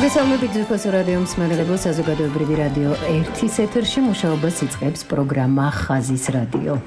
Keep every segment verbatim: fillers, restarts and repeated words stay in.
მოგესალმებით ძვირფასო რადიო მსმენელებო, საზოგადოებრივი რადიო ერთის ეთერში მუშაობას იწყებს პროგრამა ხაზის რადიო.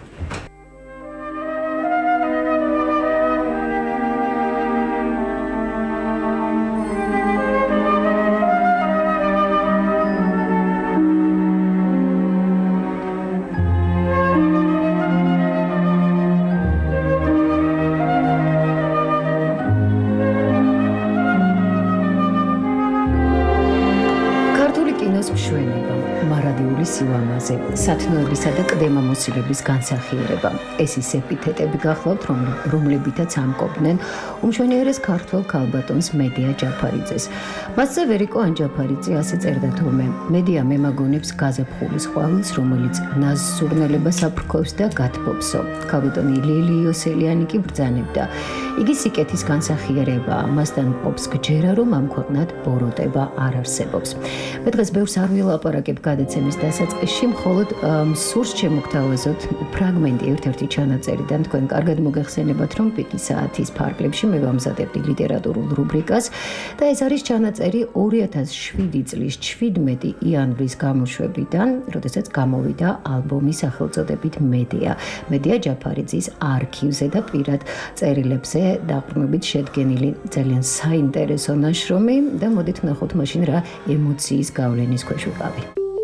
სათნოებისა და კლდემამოსილების განსახიერება. ეს ის ეპითეტები გახლავთ, რომლებითაც ამკობდნენ უმშვენიერეს ქართველ ქალბატონს მედია ჯაფარიძეს. მასზე ვერიკო ანჯაფარიძე ასე წერდა თურმე: მედია მემაგონებს გაზაფხულის ყვავილს, რომელიც ნაზ სურნელებას აფრქვევს და გათბობსო. ქალბატონი ლილი იოსელიანი კი ბრძანებდა: იგი სიკეთის განსახიერებაა, მასთან ყოფს გჯერა, რომ ამ ქვეყნად ბოროტება არ არსებობს. მე დღეს ბევრს არ ვილაპარაკებ გადაცემის დასაწყისში, მხოლოდ სურს შემოგთავაზოთ ფრაგმენტი ერთ-ერთი ჩანაწერიდან. თქვენ კარგად მოგეხსენებათ, რომ პიკის საათის ფარგლებში მე ვამზადებდი ლიტერატურულ რუბრიკას და ეს არის ჩანაწერი ორი ათას შვიდი წლის ჩვიდმეტი იანვრის გამოშვებიდან, როდესაც გამოვიდა ალბომი სახელწოდებით მედია. მედია ჯაფარიძის არქივზე და პირად წერილებზე დაყრდნობით შედგენილი ძალიან საინტერესო ნაშრომი და მოდით ვნახოთ მაშინ რა ემოციის გავლენის ქვეშ ვიყავი.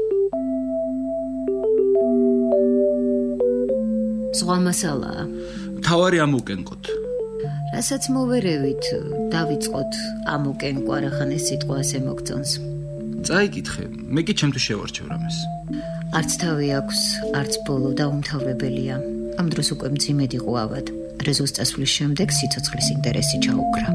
სხვა მასალაა. თავარი ამუკენკოთ. რასაც მოვერევით, დავიწყოთ ამუკენკვა, რახან ეს სიტყვა ასე მოგწონს. წაიკითხე, მე კი ჩემთვის შევარჩევ რამეს. არც თავი აქვს, არც ბოლო და უმთავრებელია. ამ დროს უკვე მძიმედ იყო ავად. რეზოს წასვლის შემდეგ სიცოცხლის ინტერესი ჩაუქრა.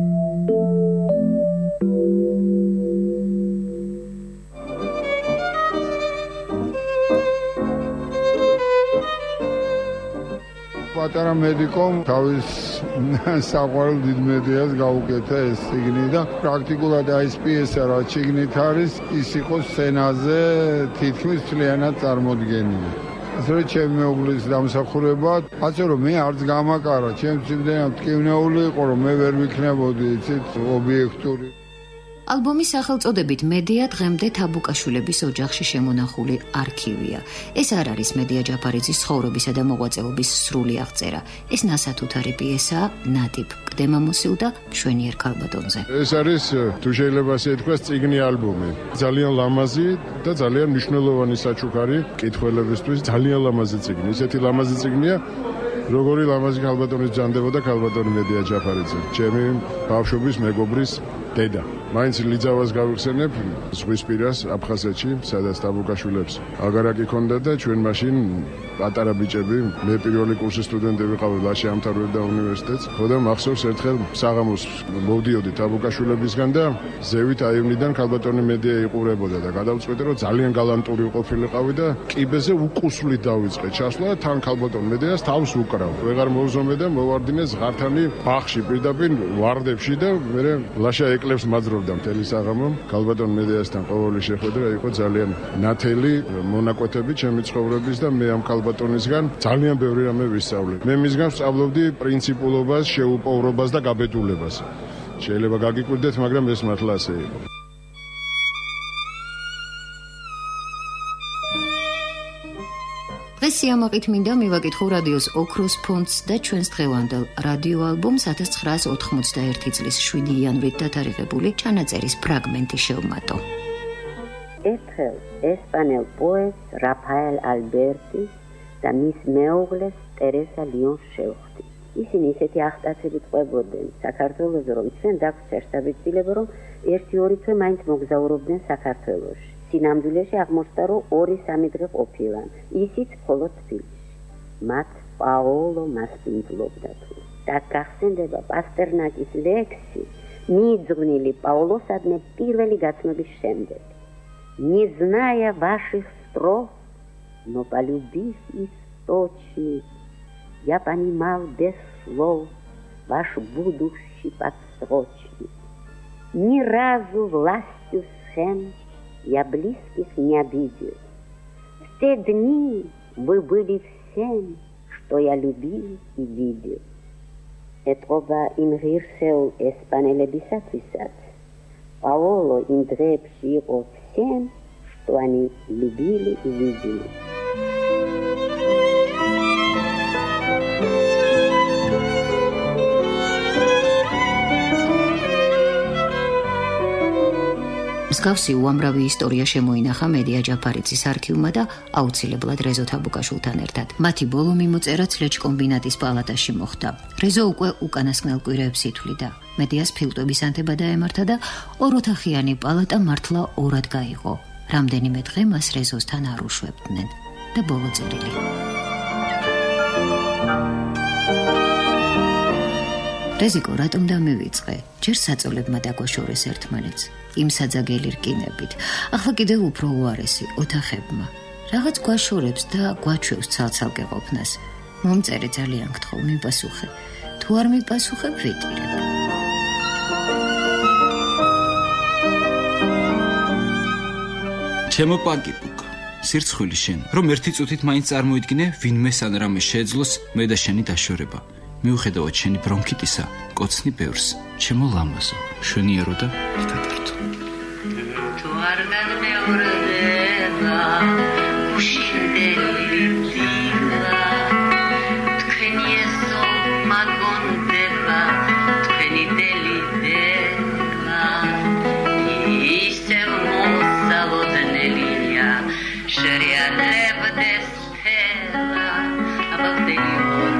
პატარა მედიკომ თავის საყვარელ დიდ მედიას გაუკეთა ეს წიგნი და პრაქტიკულად აი ეს პიესა რაც წიგნით არის, ის იყო სცენაზე თითქმის მთლიანად წარმოდგენილი. ასე რომ ჩემი მეუღლის დამსახურება, ასე რომ მე არც გამაკარა, ჩემს იმდენად მტკივნეული იყო, რომ მე ვერ ვიქნებოდი იცით ობიექტური. ალბომის სახელწოდებით მედია დღემდე თაბუკაშვილების ოჯახში შემონახული არქივია. ეს არ არის მედია ჯაფარიძის ცხოვრებისა და მოღვაწეობის სრული აღწერა. ეს ნასათუთარი პიესაა ნატიფ კლდემამოსილ და მშვენიერ ქალბატონზე. ეს არის, თუ შეიძლება ასე ითქვას, წიგნი ალბომი. ძალიან ლამაზი და ძალიან მნიშვნელოვანი საჩუქარი მკითხველებისთვის, ძალიან ლამაზი წიგნი. ისეთი ლამაზი წიგნია, როგორი ლამაზი ქალბატონის ჯანდებოდა ქალბატონი მედია ჯაფარიძე, ჩემი ბავშვობის მეგობრის დედა. მაინც ლიძავას გავიხსენებ ზღვისპირას აფხაზეთში, სადაც თაბუკაშვილებს აგარაკი ჰქონდა და ჩვენ მაშინ პატარა ბიჭები, მე პირველი კურსის სტუდენტი ვიყავი, ლაში ამთავრებდა უნივერსიტეტს. ხო და მახსოვს ერთხელ საღამოს მოვდიოდი თაბუკაშვილებისგან და ზევით აივნიდან ქალბატონი მედია იყურებოდა და გადავწყვეტე, რომ ძალიან გალანტური ყოფილიყავი და კიბეზე უკუსვლით დავიწყე ჩასვლა და თან ქალბატონ მედიას თავს უკრავ. ვეღარ მოვზომე და მოვარდინე ზღართანი ბაღში პირდაპირ ვარდებში და მე ლაშა ეკლებს მაძრობდა მთელი საღამო. ქალბატონ მედიასთან ყოველი შეხვედრა იყო ძალიან ნათელი მონაკვეთები ჩემი ცხოვრების და მე ამ ქალბატონისგან ძალიან ბევრი რამე ვისწავლე. მე მისგან ვსწავლობდი პრინციპულობას, შეუპოვრობას და გაბედულებას. შეიძლება გაგიკვირდეთ, მაგრამ ეს მართლა ასე იყო. დღეს სიამაყით მინდა მივაკითხო რადიოს ოქროს ფონდს და ჩვენს დღევანდელ რადიო ალბომს ათას ცხრაას ოთხმოცდაერთი წლის შვიდი იანვრით დათარიღებული ჩანაწერის ფრაგმენტი შევმატო. ერთხელ ესპანელ პოეტს რაფაელ ალბერტის და მის მეუღლეს ტერესა ლიონს შევხვდი. ისინი ისეთი აღტაცებით ყვებოდნენ საქართველოზე, რომ ჩვენ დაგვს ერთსაბეჭდილება, რომ ერთი-ორი თვე მაინც მოგზაურობდნენ საქართველოში. სინამდვილეში აღმოჩნდა, რომ ორი-სამი დღე ყოფილან, ისიც მხოლოდ თბილისში. მათ პაოლო მასპინძლობდა თუ. და გახსენდება პასტერნაკის ლექსი, მიძღვნილი პაოლოსადმე პირველი გაცნობის შემდეგ. Не зная ваших строф, но полюбив источник, я понимал без слов ваш будущий подсрочник. Ни разу властью сцен я близких не обидел. В те дни вы были всем, что я любил и видел. ეთყობა იმ ღირსეულ ესპანელებისათვისაც, Паволо им дрепси его всем, что они любили и видели. მსგავსი უამრავი ისტორია შემოინახა მედია ჯაფარიძის არქივმა და აუცილებლად რეზო თაბუკაშვილთან ერთად. მათი ბოლო მიმოწერაც ლეჩკომბინატის პალატაში მოხდა. რეზო უკვე უკანასკნელ კვირეებს ითვლიდა. მედიას ფილტვების ანთება დაემართა და ოროთახიანი პალატა მართლა ორად გაიღო. რამდენიმე დღე მას რეზოსთან არ უშვებდნენ და ბოლო წერილი. რეზიკო რატომ დამივიწყე? ჯერ საწოლებმა დაგვაშორეს ერთმანეთს, იმ საძაგელი რკინებით. ახლა კიდევ უფრო უარესი ოთახებმა. რაღაც გვაშორებს და გვაჩვევს ცალ-ცალკე ყოფნას. მომწერე ძალიან გთხოვ, მიპასუხე. თუ არ მიპასუხებ, ვიტირებ. ჩემო პაკიპუკ, სირცხვილი შენ, რომ ერთი წუთით მაინც წარმოიდგინე, ვინმეს ან რამე შეეძლოს მე და შენი დაშორება. მიუხედავად შენი ბრონქიტისა, კოცნი ბევრს, ჩემო ლამაზო, შვენიერო და ერთადერთო. თუ არ განმეორდება, გუშინდელი დილა, თქვენი ესო მაგონდება, თქვენი დელი დელა, ისევ მოსალოდნელია, შერიანებდეს თელა, აბავდელი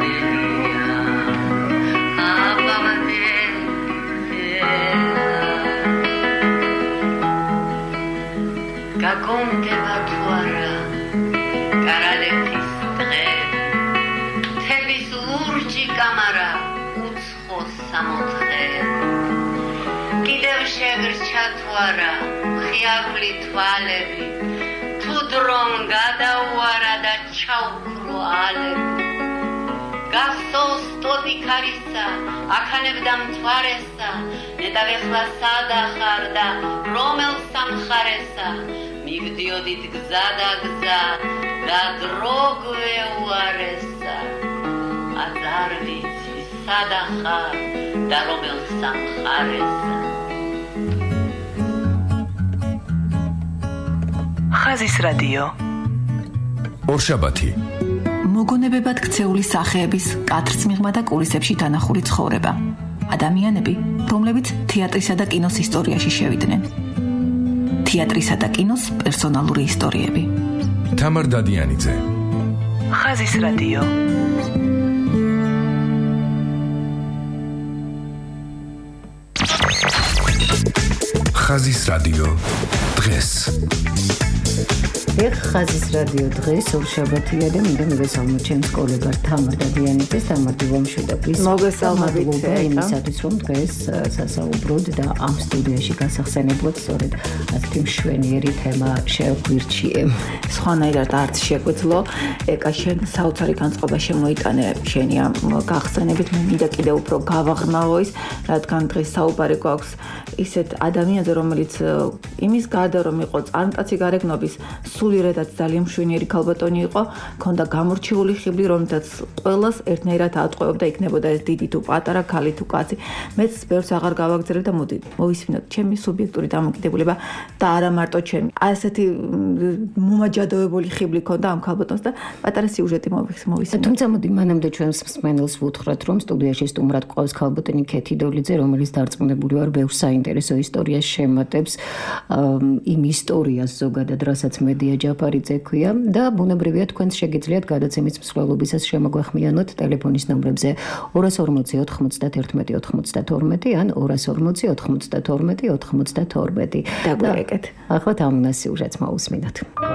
გაგონდება თუ არა კარალეთის დღე თების ლურჯი კამარა უცხო სამოთხე კიდევ შეგრჩა თუ არა ხიაკლი თვალები თუ დრომ გადაუარა და ჩაუქრო ალები გახსოვს ტოტი ქარისა აქანებდა მთვარესა ნეტავეხლა სადახარ და რომელ სამხარესა მიგდიოდით გზა და გზა და დრო გვეუარესა აც არ ვიცი სადახარ და რომელ სამხარესა ხაზის რადიო ორშაბათი მოგონებებად ქცეული სახეების კათრცმიღმა და კულისებში დანახული ცხოვრება. ადამიანები, რომლებიც თეატრისა და კინოს ისტორიაში შევიდნენ. თეატრისა და კინოს პერსონალური ისტორიები. თამარ დადიანიძე. ხაზის რადიო. ხაზის რადიო დღეს. ხაზის რადიო დღეს ორშაბათია და მინდა მოგესალმოთ ჩემს კოლეგას თამარ დადიანიძეს და მოგესალმებით. მოგესალმებით იმისათვის რომ დღეს სასაუბროდ და ამ სტუდიაში გასახსენებლად სწორედ ასეთი მშვენიერი თემა შევგვირჩიე. სხვანაირად არც შეგვეძლო, ეკა შენ საოცარი განწყობა შემოიტანე შენი ამ გახსენებით. მე მინდა კიდევ უფრო გავაღრმავო ის, რადგან დღეს საუბარი გვაქვს ისეთ ადამიანზე, რომელიც იმის გარდა რომ იყო წარმტაცი გარეგნობის სულიერადაც ძალიან მშვენიერი ქალბატონი იყო, ქონდა გამორჩეული ხიბლი, რომელთაც ყველას ერთნაირად ატყვევდა, იქნებოდა ეს დიდი თუ პატარა, ქალი თუ კაცი. მეც ბევრს აღარ გავაგზავნებ და მოდი მოვისმინოთ ჩემი სუბიექტური დამოკიდებულება და არა მარტო ჩემი. ასეთი მომაჯადოებული ხიბლი ქონდა ამ ქალბატონს და პატარა სიუჟეტი მოვისმინოთ. თუმცა მოდი მანამდე ჩვენს მსმენელს ვუთხრათ, რომ სტუდიაში სტუმრად ყავს ქალბატონი ქეთი დოლიძე, რომელიც დარწმუნებული ვარ ბევრ საინტერესო ისტორიას შემატებს იმ ისტორიას ზოგადად, რასაც მედია ჯაფარიძე ქვია და ბუნებრივია თქვენს შეგიძლიათ გადაცემის მსვლელობისას შემოგვეხმიანოთ ტელეფონის ნომრებზე ორას ორმოცი ოთხმოცდაერთმეტი ოთხმოცდათორმეტი ან ორას ორმოცი ოთხმოცდათორმეტი ოთხმოცდათორმეტი. დაგვეკეთ. ახლა ამ სიუჟეტს მოვუსმინოთ.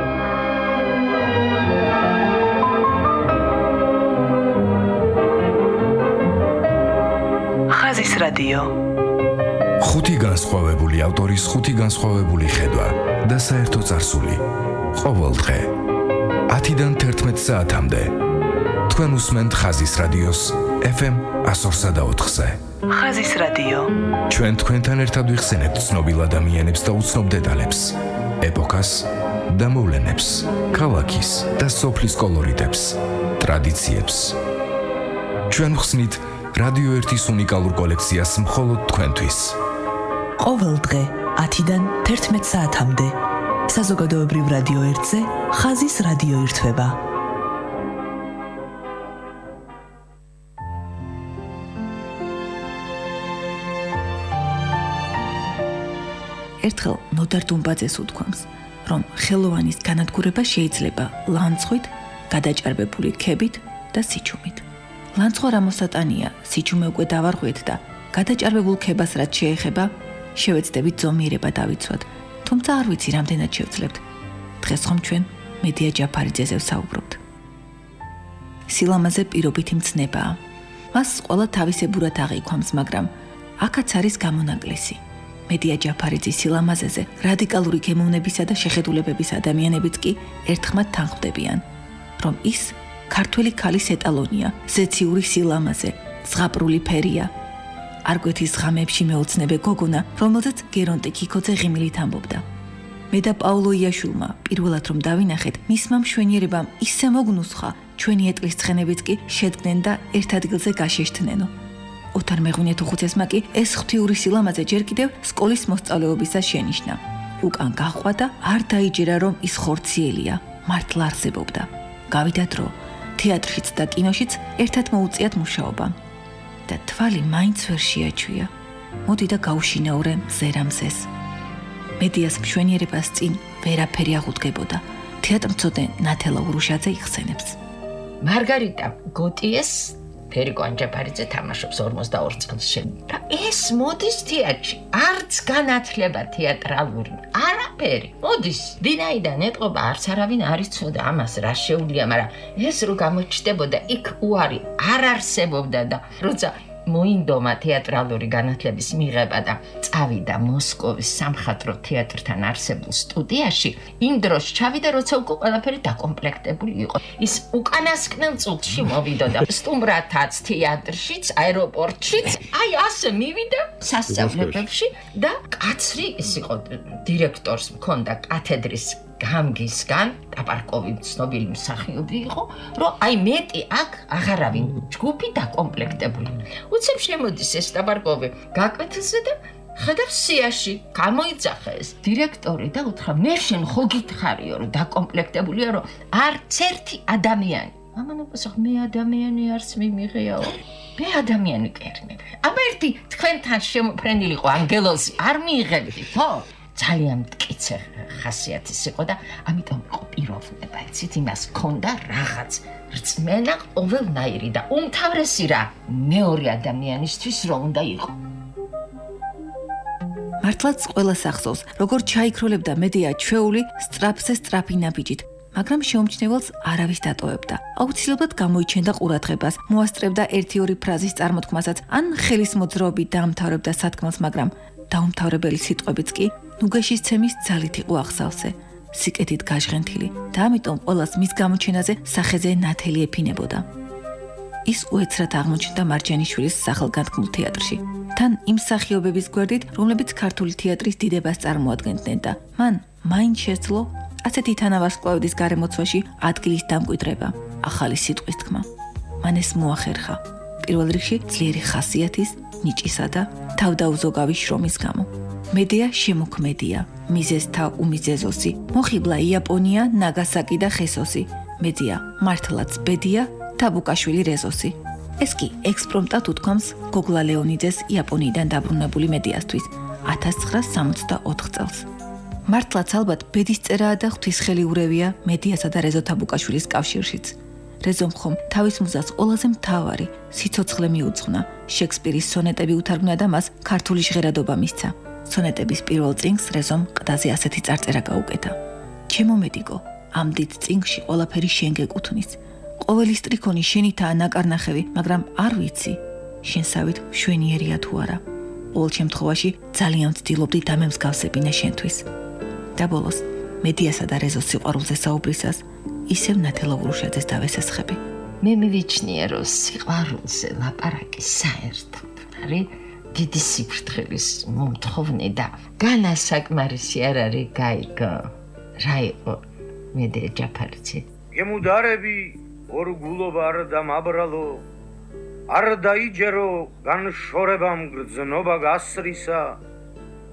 ხაზის რადიო. ხუთი განსხვავებული ავტორის ხუთი განსხვავებული ხედვა და საერთო წარსული. ყოველ დღე ათიდან თერთმეტ საათამდე თქვენ უსმენთ ხაზის რადიოს ეფ ემ εκατო ორსა და ოთხზე. ხაზის რადიო. ჩვენ თქვენთან ერთად ვიხსენებთ ცნობილ ადამიანებს და უცნობ დეტალებს, ეპოქას და მოვლენებს, ქალაქის და სოფლის კოლორიტებს, ტრადიციებს. ჩვენ ვხსნით რადიო ერთის უნიკალურ კოლექციას მხოლოდ თქვენთვის. ყოველ დღე ათიდან თერთმეტ საათამდე. საზოგადოებრივ რადიო ერთზე ხაზის რადიო ირთვება. ერთხელ ნოდარ დუმბაძეს უთქვამს, რომ ხელოვანის განადგურება შეიძლება ლანცხვით, გადაჭარბებული ქებით და სიჩუმით. ლანცხვა რა მოსატანია, სიჩუმე უკვე დავარღვიეთ და გადაჭარბებულ ქებას რაც შეეხება, შევეცდებით ზომიერება დავიცვათ, თუმცა არ ვიცი რამდენად შევძლებთ. დღეს ხომ ჩვენ მედია ჯაფარიძეზე ვსაუბრობთ. სილამაზე პირობითი მცნებაა. მას ყველა თავისებურად აღიქვამს, მაგრამ აქაც არის გამონაკლისი. მედია ჯაფარიძის სილამაზეზე რადიკალური გემოვნებისა და შეხედულებების ადამიანებიც კი ერთხმად თანხმდებიან, რომ ის ქართველი ქალის ეტალონია, ზეციური სილამაზე, ზღაპრული ფერია. არგვეთის ღამეებში მეოცნებე გოგონა, რომელზეც გერონტი ქიქოძე ღიმილით ამბობდა. მე და პაულო იაშვილმა პირველად რომ დავინახეთ, მისმა მშვენიერებამ ისე მოგნუსხა, ჩვენი ეტლის ცხენებიც კი შედგნენ და ერთ ადგილზე გაშეშთნენო. ოთარ მეღვინეთუხუცესმა კი ეს ღვთიური სილამაზე ჯერ კიდევ სკოლის მოსწავლეობისას შენიშნა. უკან გაჰყვა და არ დაიჯერა, რომ ის ხორციელია, მართლა არსებობდა. გავიდა დრო, თეატრშიც და კინოშიც ერთად მოუწიათ მუშაობა. და თვალი მაინც ვერ შეაჩვია. მოდი და გავშინაურე მზერამზეს. მედიას მშვენიერებას წინ ვერაფერი აღუდგებოდა. თეატრმცოდნე ნათელა ურუშაძე იხსენებს. მარგარიტა გოტიეს ფერიკო ანჯაფარიძე თამაშობს ორმოცდაორ წელს შენ. და ეს მოდის თეატრში, არც განათლება თეატრალური, არაფერი. მოდის, ვინაიდან ეტყობა, არც არავინ არ იცოდა ამას, რა შეუძლია, მაგრამ ეს რო გამოჩნდებოდა, იქ უარი არ არსებობდა და როცა მოინდომა თეატრალური განათლების მიღება და წავიდა მოსკოვის სამხატვრო თეატრთან არსებულ სტუდიაში, იმ დროს ჩავიდა, როცა უკვე ყველაფერი დაკომპლექტებული იყო. ის უკანასკნელ წუთში მოვიდოდა სტუმრათაც, თეატრშიც, აეროპორტშიც, აი ასე მივიდა სასწავლებლებში და კაცრი ის იყო დირექტორს მქონდა კათედრის გამგისგან, ტაპარკოვი ცნობილი მსახიობი იყო, რომ აი მეტი აქ აღარავინ ჯგუფი დაკომპლექტებული. უცებ შემოდის ეს ტაპარკოვი გაკვეთილზე და ხედავს სიაში, გამოიძახა ეს დირექტორი და უთხრა, მე შენ ხო გითხარიო, რომ დაკომპლექტებულია, რომ არც ერთი ადამიანი. ამანობას მე ადამიანი არც მიმიღეაო. მე ადამიანი კი არ მივიღე. აბა ერთი თქვენთან შემოფრენილიყო ანგელოზი, არ მიიღებდი, ხო? ძალიან მტკიცე ხასიათის იყო და ამიტომ იყო პიროვნება, იცით, იმას ჰქონდა რაღაც რწმენა ყოველნაირი და უმთავრესი რა, მეორე ადამიანისთვის რომ უნდა იყო. მართლაც ყველას ახსოვს, როგორ ჩაიქროლებდა მედია ჩვეული სწრაფზე სწრაფი ნაბიჯით, მაგრამ შეუმჩნეველს არავის დატოვებდა. აუცილებლად გამოიჩენდა ყურადღებას, მოასწრებდა ერთი-ორი ფრაზის წარმოთქმასაც, ან ხელის მოძრაობით დაამთავრებდა სათქმელს, მაგრამ დაუმთავრებელი სიტყვებიც კი ნუგეშის ცემის ძალით იყო ახსავსე, სიკეთით გაჟღენთილი და ამიტომ ყველას მის გამოჩენაზე სახეზე ნათელი ეფინებოდა. ის უეცრად აღმოჩნდა მარჯანიშვილის სახელგანთქმულ თეატრში, თან იმ მსახიობების გვერდით, რომლებიც ქართული თეატრის დიდებას წარმოადგენდნენ და მან მაინც შეძლო ასეთი თანავარსკვლავედის გარემოცვაში ადგილის დამკვიდრება, ახალი სიტყვის თქმა. მან ეს მოახერხა, პირველ რიგში ძლიერი ხასიათის, ნიჭისა და თავდაუზოგავი შრომის გამო. მედია შემოქმედია, მიზეზთა უმიზეზოსი, მოხიბლა იაპონია, ნაგასაკი და ხესოსი. მედია მართლაც ბედია, თაბუკაშვილი რეზოსი. ეს კი ექსპრომტად უთქვამს გოგლა ლეონიძეს იაპონიიდან დაბრუნებული მედიასთვის ათას ცხრაას სამოცდაოთხ წელს. მართლაც ალბათ ბედისწერაა და ღვთისხელიურევია მედიასა და რეზო თაბუკაშვილის კავშირშიც. რეზომ ხომ თავის მუზას ყველაზე მთავარი სიცოცხლე მიუძღვნა, შექსპირის სონეტები უთარგმნა და მას ქართული ჟღერადობა მისცა. სონეტების პირველ წიგნს რეზომ ყდაზე ასეთი წარწერა გაუკეთა. ჩემო მედიკო, ამ დიდ წიგნში ყველაფერი შენ გეკუთვნის. ყოველი სტრიქონი შენითაა ნაკარნახევი, მაგრამ არ ვიცი, შენსავით მშვენიერია თუ არა. ყოველ შემთხვევაში ძალიან ვცდილობდი დამემსგავსებინა შენთვის. და ბოლოს, მედიასა და რეზოს სიყვარულზე საუბრისას, ისევ ნათელა ურუშაძეს დავესესხები. მე მივიჩნიე, რომ სიყვარულზე ლაპარაკი საერთოდ არის დიდი სიფრთხილის მომთხოვნი და განასაკმარისი არ არის გაიგო. რა იყო მედია ჯაფარიძე? გემუდარები ორ გულობა არ დამაბრალო, არ დაიჯერო განშორებამ გრძნობა გასრისა,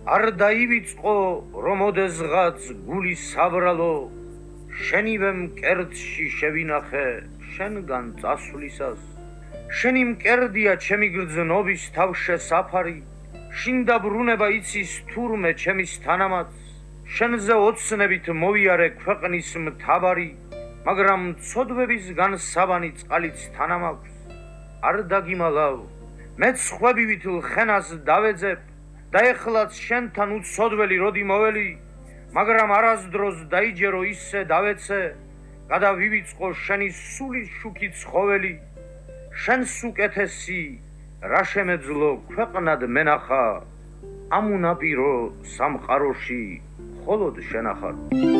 არ დაივიწყო რომ ოდესღაც გული საბრალო შენივე მკერდში შევინახე შენგან წასვლისას შენი მკერდია ჩემი გრძნობის თავშესაფარი შინ დაბრუნება იცის თურმე ჩემის თანამაც შენზე ოცნებით მოვიარე ქვეყნის მთავარი მაგრამ ცოდვებისგან საბანი წყალიც თანამაქვს არ დაგიმალავ მეც ხვევივით ლხენას დავეძებ და ეხლაც შენთან უცოდველი როდი მოველი მაგრამ არასდროს დაიჯერო ისე დავეცე გადავივიწყო შენი სულის შუქი ცხოველი შენს უკეთესი რა შემეძლო ქვეყნად მენახა ამ უნაპირო სამყაროში მხოლოდ შენახარ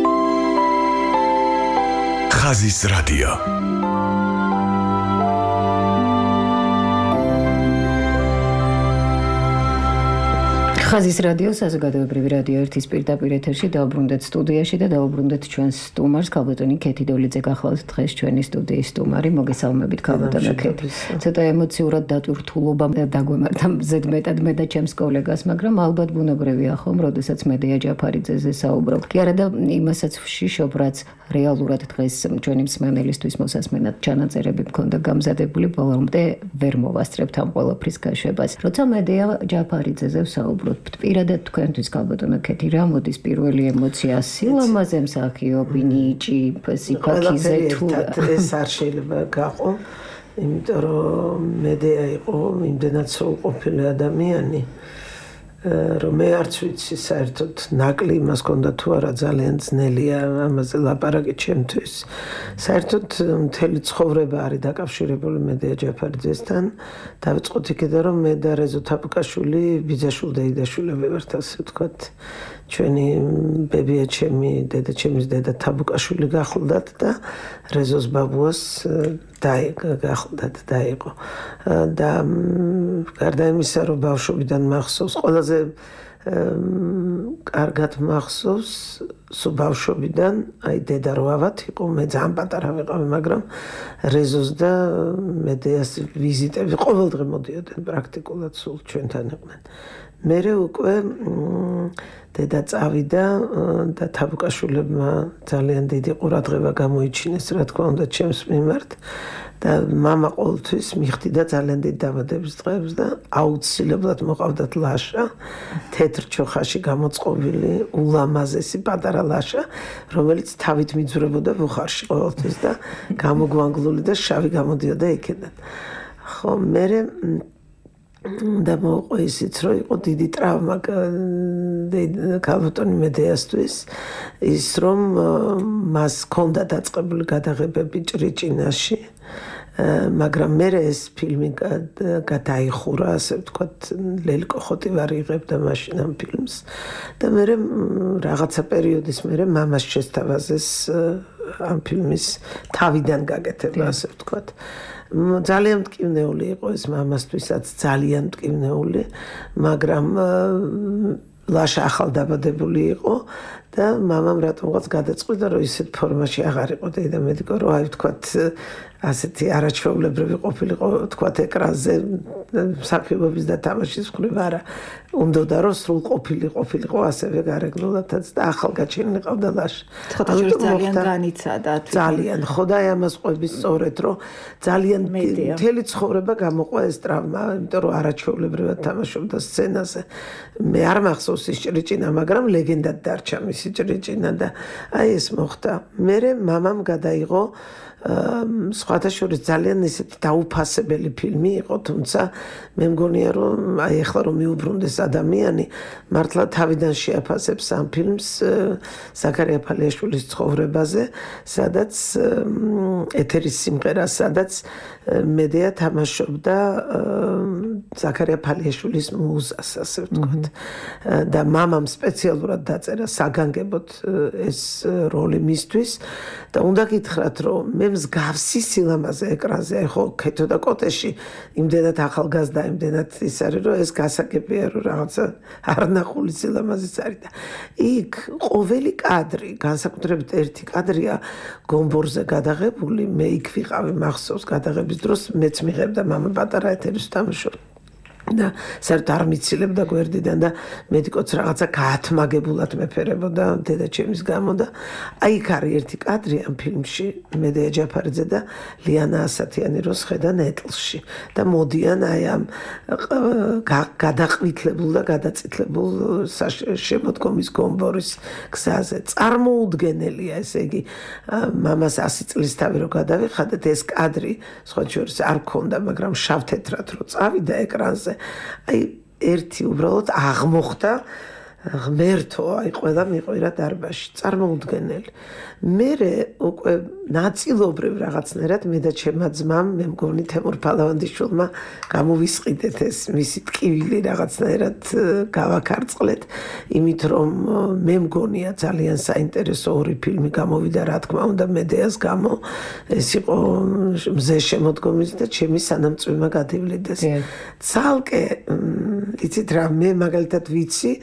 ხაზის რადიო ხაზის რადიო საზოგადოებრივი რადიო ერთის პირდაპირ ეთერში დავბრუნდეთ სტუდიაში და დავბრუნდეთ ჩვენს სტუმარს ქალბატონი ქეთი დოლიძე გახლავთ დღეს ჩვენი სტუდიის სტუმარი მოგესალმებით ქალბატონო ქეთი ცოტა ემოციურად დატვირთულობა დაგვემართა ზედმეტად მე და ჩემს კოლეგას მაგრამ ალბათ ბუნებრივია ხომ როდესაც მედია ჯაფარიძეზე საუბრობ კი არა და იმასაც ვშიშობ რაც რეალურად დღეს ჩვენი მსმენელისთვის მოსასმენად ჩანაწერები მქონდა გამზადებული ბოლომდე ვერ მოვასწრებთ ამ ყველაფრის გაშვებას როცა მედია ჯაფარიძეზე საუბრობ პირადად თქვენთვის ქალბატონო ქეთი რა მოდის პირველი ემოცია სილამაზე მსახიობი ნიჭი სიფაქიზე თუ ეს არ შეიძლება გაყო იმიტომ რომ მედია იყო იმდენად სრულყოფილი ადამიანი რომ მე არც ვიცი საერთოდ ნაკლი იმას ქონდა თუ არა ძალიან ძნელია ამაზე ლაპარაკი ჩემთვის საერთოდ მთელი ცხოვრება არის დაკავშირებული მედია ჯაფარიძესთან დავიწყოთ იქიდან რომ მე და რეზო თაბუკაშვილი ბიძაშვილ და იდაშვილები ვართ ასე ვთქვათ ჩვენი ბებია ჩემი დედა ჩემის დედა თაბუკაშვილი გახლდათ და რეზოს ბაბუას დაიგახლდათ დაიყო და გარდა იმისა რომ ბავშვობიდან მახსოვს ყველაზე კარგად მახსოვს სულ ბავშვობიდან აი დედა რო ავად იყო მე ძალიან პატარა ვიყავი მაგრამ რეზოს და მედიას ვიზიტები ყოველდღე მოდიოდნენ პრაქტიკულად სულ ჩვენთან იყვნენ მერე უკვე დედა წავიდა და თაბუკაშვილებმა ძალიან დიდი ყურადღება გამოიჩინეს რა თქმა უნდა ჩემს მიმართ და მამა ყოველთვის მიხვდიდა ძალიან დიდ დაბადების დღეებს და აუცილებლად მოყავდათ ლაშა თეთრ ჩოხაში გამოწყობილი ულამაზესი პატარა ლაშა რომელიც თავით მიძვრებოდა ბუხარში ყოველთვის და გამოგვანგლული და შავი გამოდიოდა იქიდან ხო მერე და მოყვა ისიც რომ იყო დიდი ტრავმა ქალბატონი მედიასთვის ის რომ მას ჰქონდა დაწყებული გადაღებები ჭრიჭინაში მაგრამ მე ეს ფილმი გადაიხურა ასე ვთქვათ ლელი კოხოტივარი იღებდა მაშინ ამ ფილმს და მე რაღაცა პერიოდის მერე მამას შესთავაზეს ამ ფილმის თავიდან გაკეთება ასე ვთქვათ ძალიან მტკივნეული იყო ეს მამასთვისაც ძალიან მტკივნეული მაგრამ ლაშა ახალ დაბადებული იყო და მამამ რატომღაც გადაწყვიტა რომ ისეთ ფორმაში აღარ იყო და მედიკო რომ აი ვთქვათ ასეთი არაჩვეულებრივი ყოფილიყო ვთქვათ ეკრანზე მსახიობობის და თამაშის მხრივ არა უნდოდა რომ სრულ ყოფილი ყოფილიყო ასევე გარეგნულადაც და ახალგაჩენილი ყავდა ლაშა ძალიან განიცადა ძალიან ხო და ამას ყვები სწორედ რომ ძალიან მთელი ცხოვრება გამოყვა ეს ტრავმა იმიტომ რომ არაჩვეულებრივად თამაშობდა სცენაზე მე არ მახსოვს ის ჭრიჭინა მაგრამ ლეგენდად დარჩა მისი ჭრიჭინა და აი ეს მოხდა მერე მამამ გადაიღო სხვათა შორის ძალიან ისეთი დაუფასებელი ფილმი იყო თუმცა მე მგონია რომ აი ახლა რომ მიუბრუნდეს ადამიანი მართლა თავიდან შეაფასებს ამ ფილმს ზაქარია ფალიაშვილის ცხოვრებაზე სადაც ეთერის სიმღერა სადაც მედია თამაშობდა ზაქარია ფალიაშვილის მუზას ასე ვთქვათ და მამამ სპეციალურად დაწერა საგანგებოდ ეს როლი მისთვის და უნდა გითხრათ რომ მე მსგავსი სილამაზე ეკრანზე ხო ქეთო და კოტეში იმდენად ახალგაზრდა იმდენად ის არის რომ ეს გასაგებია რომ რაღაცა არნახული სილამაზეც არის და იქ ყოველი კადრი განსაკუთრებით ერთი კადრია გომბორზე გადაღებული მე იქ ვიყავი მახსოვს გადაღების დროს მეც მიღებდა მამა პატარა ეთერის თამაშობ და საერთოდ არ მიცილებდა გვერდიდან და მედიკოც რაღაცა გაათმაგებულად მეფერებოდა დედაჩემის გამო და აი იქ არის ერთი კადრი ამ ფილმში მედია ჯაფარიძე და ლიანა ასათიანი როს ხედა ნეტლში და მოდიან აი ამ გადაყვითლებულ და გადაწითლებულ შემოდგომის გომბორის გზაზე წარმოუდგენელია ესე იგი მამას ასი წლის თავი რო გადავიხადეთ ეს კადრი სხვა შორის არ ქონდა მაგრამ შავ-თეთრად რო წავიდა ეკრანზე აი ერთი უბრალოდ აღმოხდა ღმერთო აი ყველა მიყვირა დარბაზში წარმოუდგენელი მერე უკვე ნაწილობრივ რაღაცნაირად მე და ჩემმა ძმამ მე მგონი თემურ ფალავანდიშვილმა გამოვისყიდეთ ეს მისი ტკივილი რაღაცნაირად გავაქარწყლეთ იმით რომ მე მგონია ძალიან საინტერესო ორი ფილმი გამოვიდა რა თქმა უნდა მედეას გამო ეს იყო მზე შემოდგომის და ჩემი სანამწვემა გადივლიდეს ცალკე იცით რა მე მაგალითად ვიცი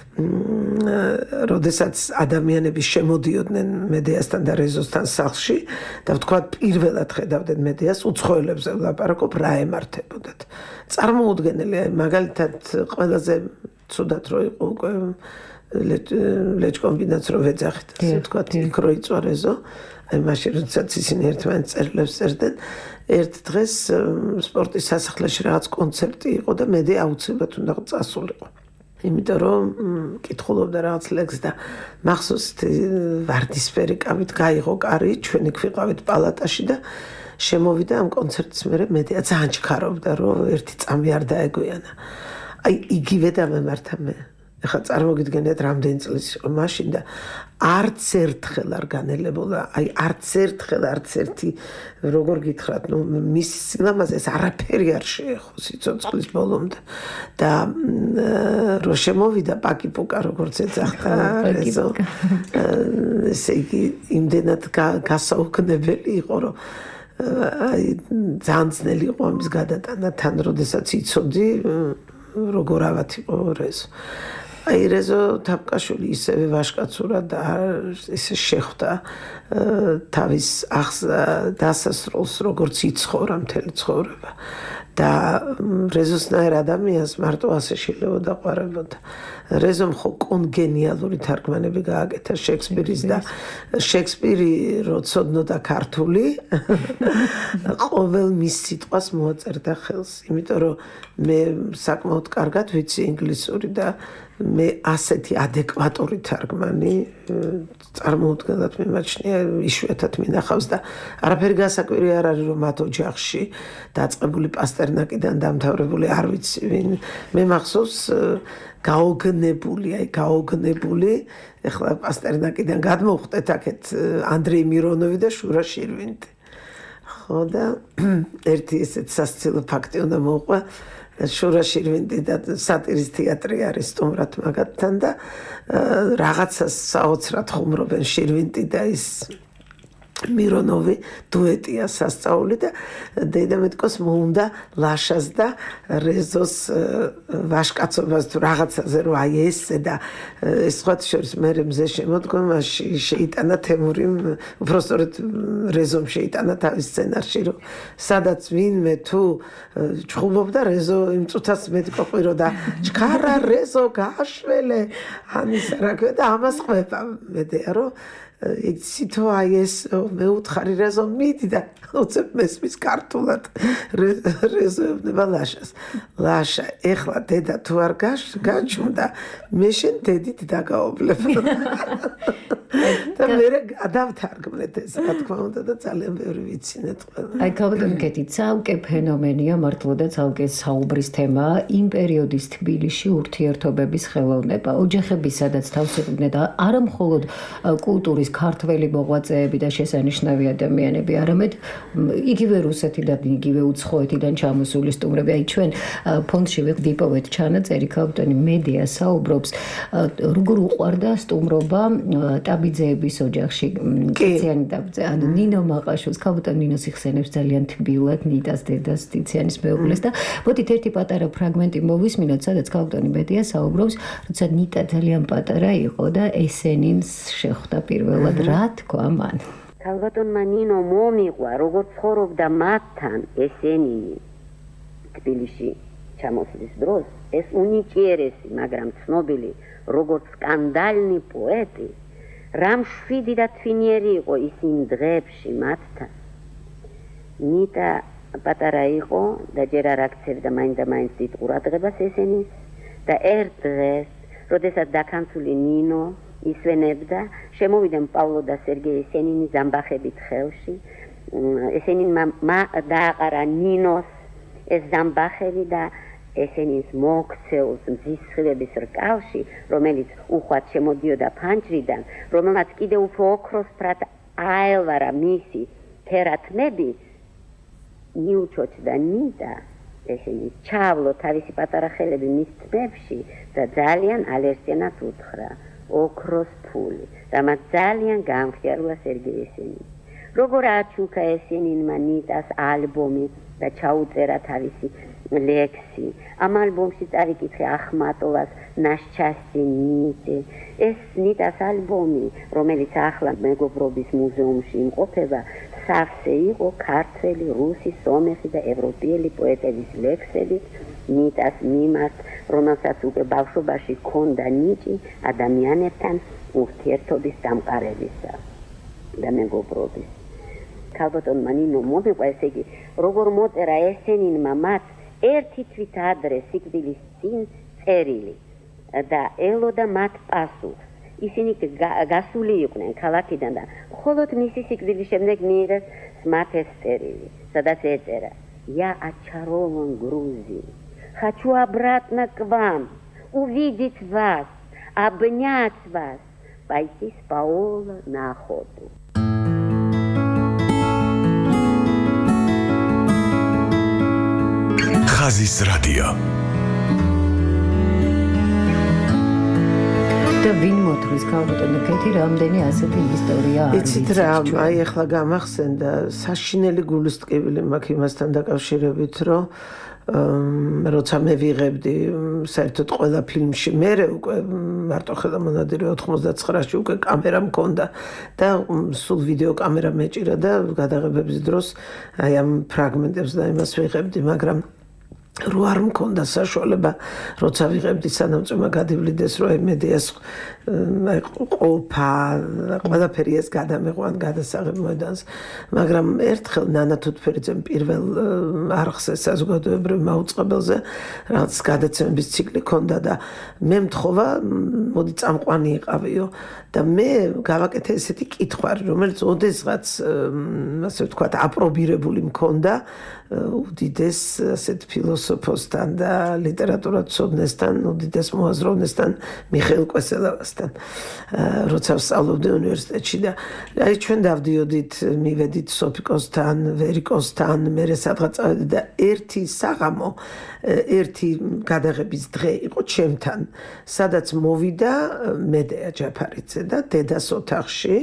როდესაც ადამიანები შემოდიოდნენ მედეასთან და რეზოსთან სახლში და ვთქვათ პირველად ხედავდნენ მედეას უცხოელებზე ვლაპარაკობ რა ემართებოდათ წარმოუდგენელი მაგალითად ყველაზე ცუდად რო იყო უკვე ლეჩკომბინატს რო ვეძახით ასე ვთქვათ იქ რო იწვა რეზო აი მაშინ როდესაც ისინი ერთმანეთს წერილებს წერდნენ ერთ დღეს სპორტის სასახლეში რაღაც კონცერტი იყო და მედე აუცილებლად უნდა წასულიყო იმიტომ რომ კითხულობდა რაღაც ლექსს და მახსოვს ვარდისფერი კავით გაიღო კარი ჩვენი ქვიყავით პალატაში და შემოვიდა ამ კონცერტის მერე მედია ძალიან ჩქარობდა რომ ერთი წამი არ დაეგვიანა აი იგივე დამემართა მე ეხლა წარმოგიდგენთ რამდენი წლის იყო მაშინ და არც ერთხელ არ განელებულა აი არც ერთხელ არც ერთი როგორ გითხრათ ნუ მის სილამაზეს არაფერი არ შეეხო სიცოცხლის ბოლომდე და რო შემოვიდა პაკი პუკა როგორც ეძახდა რეზო ესე იგი იმდენად გასაუგნებელი იყო რომ აი ძალიან ძნელი იყო ამის გადატანა თან როდესაც იცოდი როგორ ავად იყო რეზო აი რეზო თაფკაშვილი ისევე ვაშკაცურად და ესე შეხვდა თავის დასასრულს როგორც იცხოვრა მთელი ცხოვრება და რეზოსნაირ ადამიანს მარტო ასე შეიძლება ყვარებოდა რეზომ ხო კონგენიალური თარგმანები გააკეთა შექსპირის და შექსპირი რო ცოდნოდა ქართული ყოველ მის სიტყვას მოაწერდა ხელს იმიტომ რომ მე საკმაოდ კარგად ვიცი ინგლისური და მე ასეთი ადეკვატური თარგმანი წარმოუდგენლად მიმაჩნია იშვიათად მინახავს და არაფერი გასაკვირი არ არის რომ მათ ოჯახში დაწყებული პასტერნაკიდან დამთავრებული არ ვიცი ვინ მე მახსოვს გაოგნებული აი გაოგნებული ეხლა პასტერნაკიდან გადმოვხდეთ აქეთ ანდრეი მირონოვი და შურა შირვინტი ხო და ერთი ესეთ სასცილო ფაქტი უნდა მოუყვა შურა შირვინტი და სატირის თეატრი არის სტუმრად მაგათთან და რაღაცას საოცრად ხუმრობენ შირვინტი და ის მირონოვი დუეტია სასწაული და დედამეთკოს მოუნდა ლაშას და რეზოს ვაშკაცობას თუ რაღაცაზე რომ აი ესე და ეს სხვა შორის მე მზე შემოდგომაში შეიტანა თემურიმ უბრალოდ რეზომ შეიტანა თავის სცენარში რომ სადაც ვინმე თუ ჩხუბობდა რეზო იმ წუთას მედიკო ყვირო და ჩქარა რეზო გააშველე ამის რა ქვია და ამას ყვება მედია რომ იცით აი ეს მე უთხარი რეზო მიდი და უცებ მესმის ქართულად რეზოებნება ლაშას ლაშა ეხლა დედა თუ არ გაჩნდა მე შენ დედით დაგაობლებ და მე გადავთარგმნეთ ეს რა თქმა უნდა და ძალიან ბევრი ვიცინეთ ყველა აი გავდამკეთი ცალკე ფენომენია მართლა და ცალკე საუბრის თემა იმ პერიოდის თბილისში ურთიერთობების ხელოვნება ოჯახები სადაც თავს იყვნენ და არა მხოლოდ კულტურის ქართველი მოღვაწეები და შესანიშნავი ადამიანები, არამედ იგივე რუსეთიდან, იგივე უცხოეთიდან ჩამოსული სტუმრები. აი ჩვენ ფონდში ვიპოვეთ ჩანაწერი ქალბატონი მედია საუბრობს, როგორ უყვარდა სტუმრობა ტაბიძეების ოჯახში. ტიციანი ტაბიძე, ანუ ნინო მაყაშვილს, ქალბატონ ნინოს იხსენებს ძალიან თბილად, ნიტას დედას, ტიციანის მეუღლეს და მოდით ერთი პატარა ფრაგმენტი მოვისმინოთ, სადაც ქალბატონი მედია საუბრობს, როცა ნიტა ძალიან პატარა იყო და ესენინს შეხვდა პირველ რა თქვა მან ქალბატონმა ნინო მომიყვა როგორც ცხოვრობდა მათთან ესენინი თბილისში ჩამოსვლის დროს ეს უნიჭიერესი, მაგრამ ცნობილი როგორც სკანდალნი პოეტი, რამ შვიდი და თვინიერი იყო ის იმ დღეებში მათთან. ნიტა პატარა იყო და ჯერ არ აქცევდა მაინც და მაინც დიდ ყურადღებას ესენის და ერთ დღეს, როდესაც დაქანცული ნინო ისვენებდა, შემოვიდნენ პავლო და სერგეი ესენინი ზამბახებით ხელში. ესენინმა დააყარა ნინოს ეს ზამბახები და ესენის მოქცეულს მზისხივების რკალში, რომელიც უხვად შემოდიოდა ფანჯრიდან, რომელმაც კიდევ უფრო ოქროსფრად აელვარა მისი თერათმები, მიუჩოჩდა ნიდა ესენის ჩავლო თავისი პატარა ხელები მის თმებში და ძალიან ალერსიანად უთხრა ოქროს ფული, რამაც ძალიან გამხიარულა სერგეი ესენი. როგორ აჩუქა ესენინმა ნიტას ალბომი და ჩაუწერა თავისი ლექსი. ამ ალბომში წავიკითხე ახმატოვას ნაშჩასი ნიტი. ეს ნიტას ალბომი, რომელიც ახლა მეგობრობის მუზეუმში იმყოფება, სავსე იყო ქართველი, რუსი, სომეხი და ევროპელი პოეტების ლექსებით ნიტას მიმართ, რომელსაც უკვე ბავშვობაში ჰქონდა ნიჭი ადამიანებთან ურთიერთობის დამყარებისა და მეგობრობის. ქალბატონმა ნინო მომიყვა, ესე იგი, როგორ მოწერა ესენინმა მათ ერთი თვით ადრე სიკვდილის წინ წერილი და ელოდა მათ პასუხს. ისინი გასული იყვნენ ქალაქიდან და მხოლოდ მისი сиквиლის შემდეგ მიიღეს მათ ეს წერილი, სადაც ეწერა: "Я очарован Грузией. Хочу обратно к вам, увидеть вас, обнять вас, пойти с Паоло на охоту". ხაზის რადიო. და ვინ მოთვლის ქალბატონო კეთი, რამდენი ასეთი ისტორია არის? იცით რა, აი ახლა გამახსენდა საშინელი გულისწყივილი მაქვს იმასთან დაკავშირებით, რომ როცა მე ვიღებდი საერთოდ ყველა ფილმში მე უკვე მარტო ხელმონადირე ოთხმოცდაცხრაში უკვე კამერა მქონდა და სულ ვიდეო კამერა მეჭირა და გადაღებების დროს აი ამ ფრაგმენტებს და იმას ვიღებდი, მაგრამ რო არ მქონდა საშუალება, როცა ვიღებდი სანამწვემა გადივლიდეს, რომ აი მედიას აი ყოფა, ყველაფერი ეს გადამეყვან გადასაღებ მოედანს, მაგრამ ერთხელ ნანა თუთფერიძემ პირველ არხზე საზოგადოებრივ მაუწყებელზე რაღაც გადაცემების ციკლი ქონდა და მე მთხოვა, მოდი წამყვანი იყავიო და მე გავაკეთე ესეთი კითხვარი, რომელიც ოდესღაც ასე ვთქვათ აპრობირებული მქონდა უდიდეს ასეთ ფილოსოფოსთან და ლიტერატურათმცოდნესთან, უდიდეს მოაზროვნესთან მიხეილ კვესელავასთან, როცა ვსწავლობდი უნივერსიტეტში და აი ჩვენ დავდიოდით, მივედით სოფიკოსთან, ვერიკოსთან, მერე სადღაც წავედი და ერთი საღამო, ერთი გადაღების დღე იყო ჩემთან, სადაც მოვიდა მედეა ჯაფარიძე და დედას ოთახში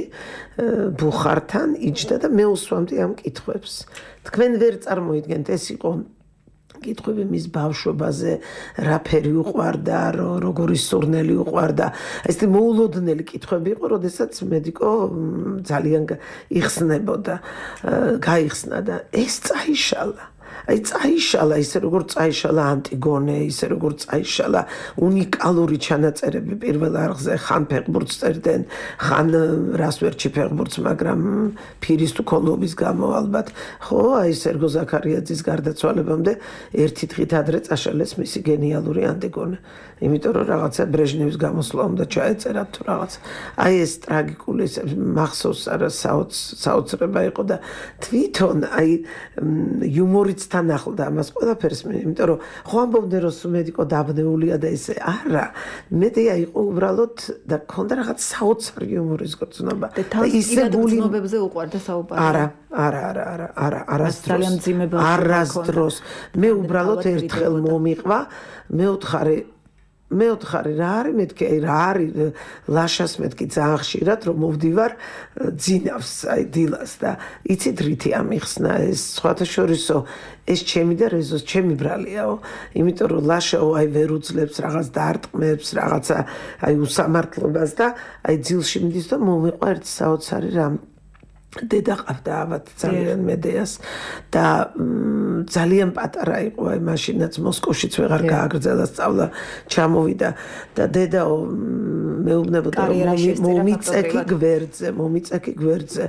ბუხართან იჯდა და მე უსვამდი ამ კითხვებს. თქვენ ვერ წარმოიდგენთ, ეს იყო კითხვები მის ბავშვობაზე, რა ფერი უყვარდა, როგორი სურნელი უყვარდა. ეს მოულოდნელი კითხვები იყო, როდესაც მედიკო ძალიან იხსნებოდა, გაიხსნა და ეს წაიშალა. აი წაიშალა ისე როგორ წაიშალა ანტიგონე, ისე როგორ წაიშალა უნიკალური ჩანაწერები პირველ არხზე, ხან ფეხბურთს წერდნენ, ხან რას ვერჩი ფეხბურთს, მაგრამ ფირის თუ ქონლობის გამო ალბათ. ხო, აი სერგო ზაქარიაძის გარდაცვალებამდე ერთი დღით ადრე წაშალეს მისი გენიალური ანტიგონე. იმიტომ რომ რაღაცა ბრეჟნევის გამოსვლა უნდა ჩაეწერა თუ რაღაც. აი ეს ტრაგიკული მახსოვს არა საოცრება იყო და თვითონ აი იუმორიც თან ახლდა ამას ყველაფერს, იმიტომ რომ ხო ამბობდნენ რომ მედიკო დაბნეულია და ესე არა, მედია იყო უბრალოდ და ქონდა რაღაც საოცარი იუმორის გრძნობა და ისე გულნობებზე უყვარდა საუბარი. არა, არა, არა, არა, არა, არასდროს. არასდროს. მე უბრალოდ ერთხელ მომიყვა, მე უთხარი მე უთხარი რა არის, მეთქი აი რა არის ლაშას მეთქი ძალიან ხშირად რომ მოვდივარ ძინავს აი დილას და იცით რითი ამიხსნა ეს სხვათა შორისო ეს ჩემი და რეზოს ჩემი ბრალიაო, იმიტომ რომ ლაშაო აი ვერ უძლებს რაღაც დარტყმებს, რაღაცა აი უსამართლობას და აი ძილში მიდის და მომიყვა ერთი საოცარი რამ დედა ყავდა ავად ძალიან მედეას და ძალიან პატარა იყო, აი მაშინაც მოსკოვშიც ვეღარ გააგრძელა სწავლა, ჩამოვიდა და დედა მეუბნებოდა მომიწეკი გვერდზე, მომიწეკი გვერდზე